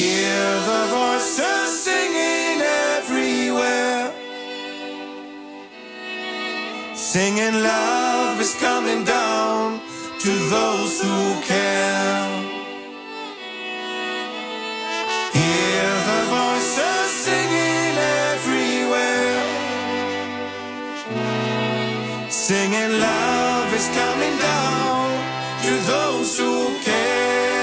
Hear the voices singing everywhere, singing love is coming down to those who care. Hear the voices singing everywhere, singing love is coming down to those who care.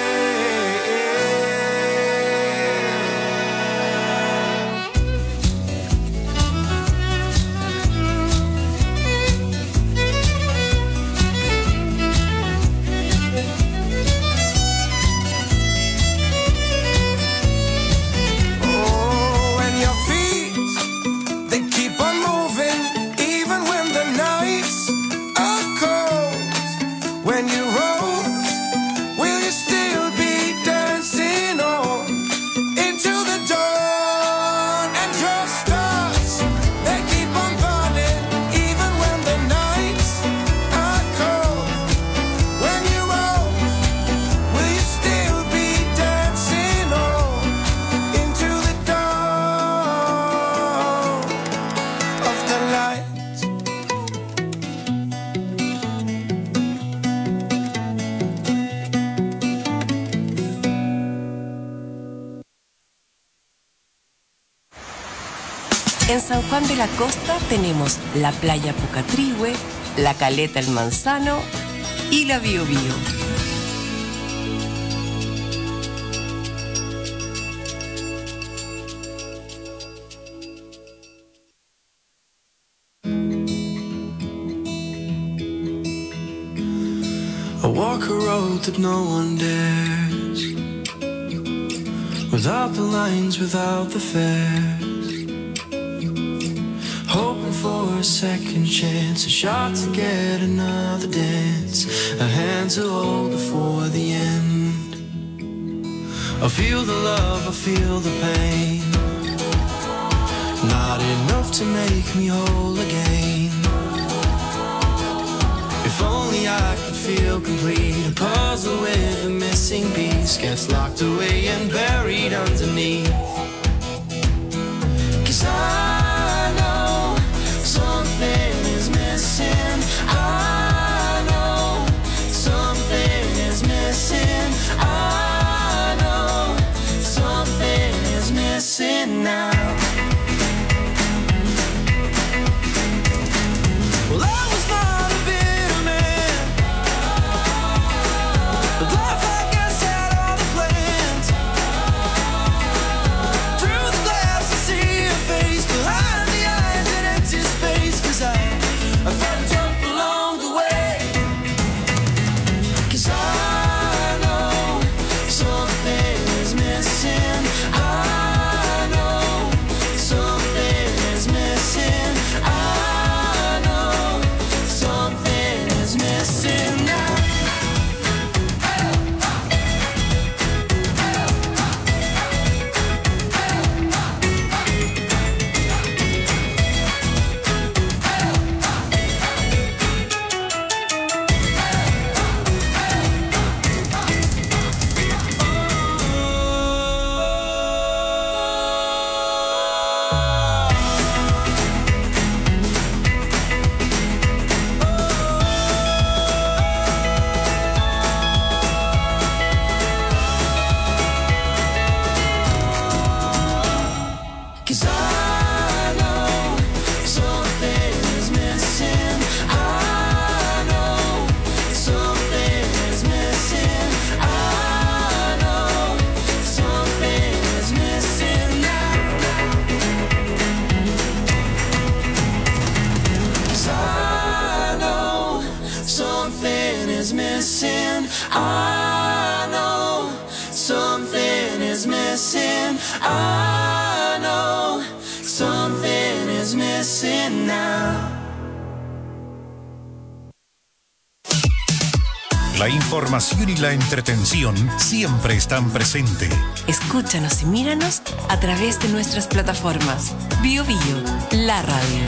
En San Juan de la Costa tenemos la playa Pucatrihue, la Caleta El Manzano y la Bio Bio. I walk a road that no one dares, without the lines, without the fares, hoping for a second chance, a shot to get another dance, a hand to hold before the end. I feel the love, I feel the pain, not enough to make me whole again. If only I could feel complete, a puzzle with a missing piece gets locked away and buried underneath. 'Cause I know something is missing. I know something is missing. I know something is missing now. Well, I was not a bitter man, but life, I guess, had other plans. Through the glass I see a face, behind the eyes an empty space. 'Cause I, I felt a jump along the way. 'Cause I know something is missing. I know something is missing. I know something is missing now. I know something is missing now. La información y la entretención siempre están presentes. Escúchanos y míranos a través de nuestras plataformas. Bio Bio, la radio.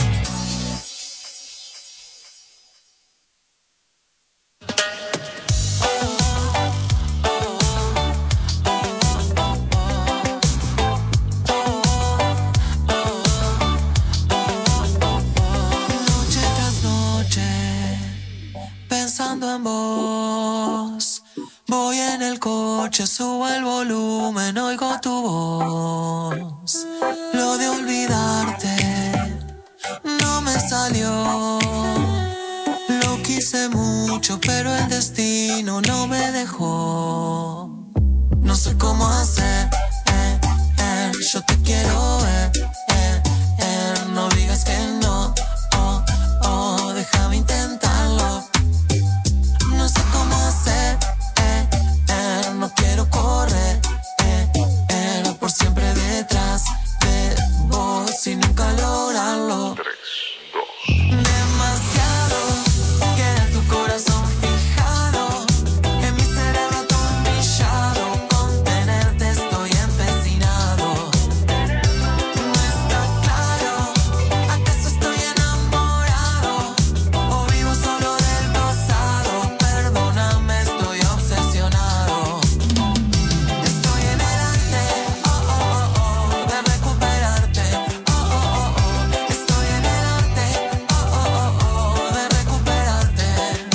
noche subo el volumen, oigo tu voz. Lo de olvidarte no me salió. Lo quise mucho, pero el destino no me dejó. No sé cómo hacer, eh, eh, yo te quiero ver, eh, eh, no digas que no, oh, oh, déjame intentarlo. No sé cómo hacer, eh, eh, no quiero correr, eh, eh, por siempre detrás de vos y nunca lograrlo. Demasiado queda tu corazón fijado en mi cerebro atornillado. Con tenerte estoy empecinado. No está claro, ¿acaso estoy enamorado o vivo solo del pasado? Perdóname, estoy obsesionado. Estoy en el arte, oh, oh, oh, oh, de recuperarte, oh, oh, oh, oh. Estoy en el arte, oh, oh, oh, oh, de recuperarte.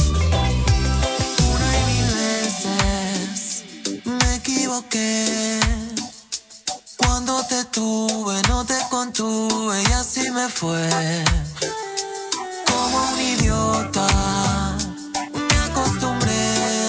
Una y mil veces me equivoqué. Cuando te tuve no te contuve y así me fue. Como un idiota me acostumbré.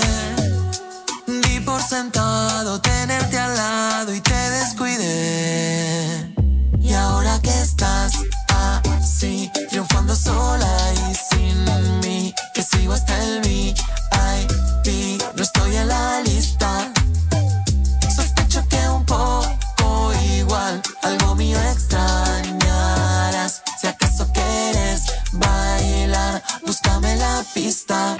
Di por sentado tenerte al lado y te descuidé. Y ahora que estás así, triunfando sola y sin mí, que sigo hasta el V I P, no estoy en la lista. Sospecho que un poco igual, algo mío extrañarás. Si acaso quieres bailar, búscame la pista.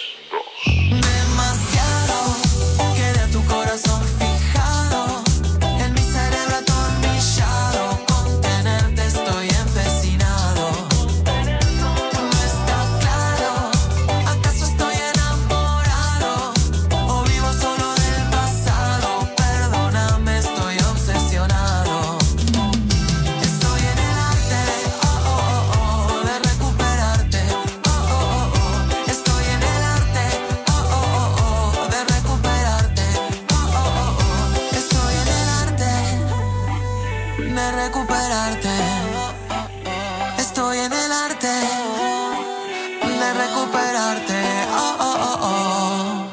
Demasiado queda tu corazón fijado en mi cerebro atornillado. Con tenerte estoy empecinado. No está claro, ¿acaso estoy enamorado o vivo solo del pasado? Perdóname, estoy obsesionado. Estoy en el arte, oh, oh, oh, oh, de recuperarte, oh, oh, oh, oh. Estoy en el arte, oh, oh, oh, oh, de recuperarte, oh, oh, oh, oh. Estoy en el arte de recuperarte. Estoy en el arte de recuperarte, oh, oh, oh,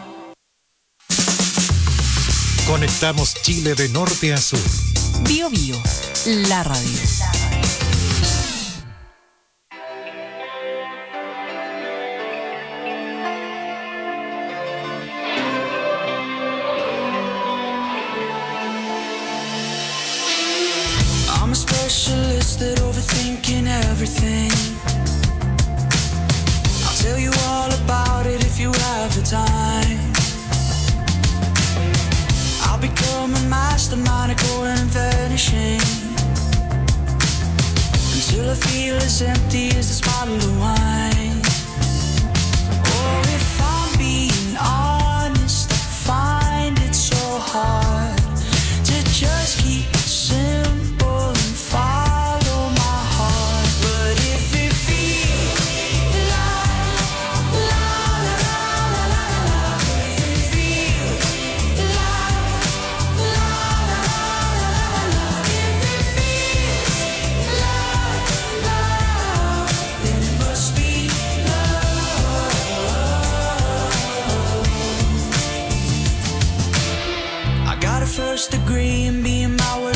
oh. Conectamos Chile de norte a sur. Bio Bio, la radio. I'm a specialist at overthinking everything. I'll tell you all about it if you have the time. I'll become a mastermind of going and vanishing until I feel as empty as this bottle of wine. Or if I'm being honest, I find it so hard to just keep it simple and follow my heart. But if it feels like la la la la la la, if it feels like la la la la la, if it feels like love, then it must be love. I got a first degree in being my worst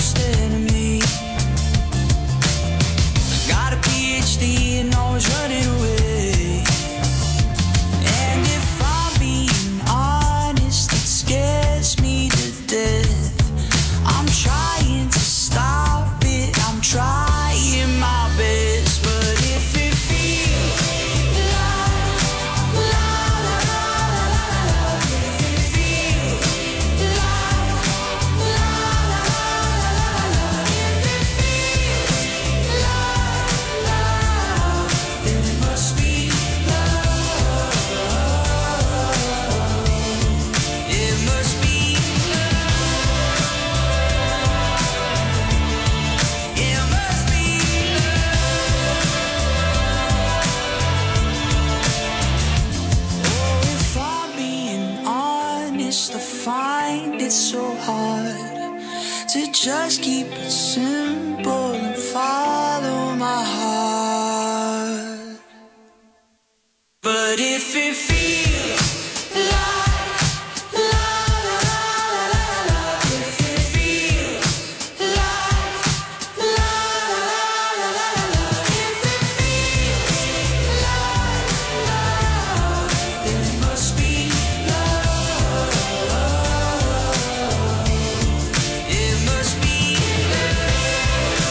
Just keep it simple and follow my heart. But if it feels like la la la la la, if it feels like la la la la la, if it feels like love, then it must be love. It must be love.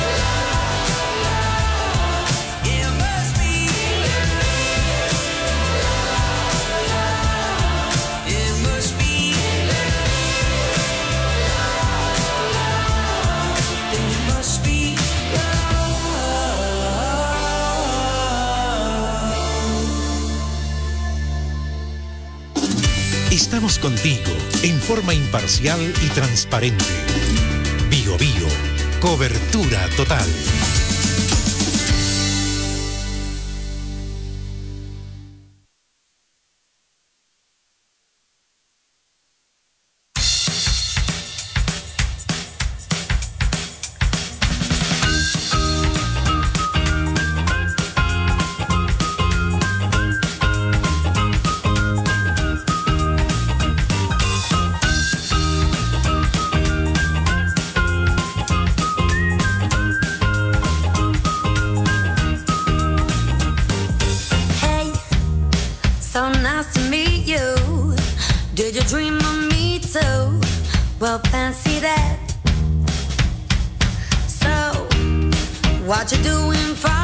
It must be Estamos contigo en forma imparcial y transparente. Bio Bio, cobertura total. Well, fancy that. So, what you doing for?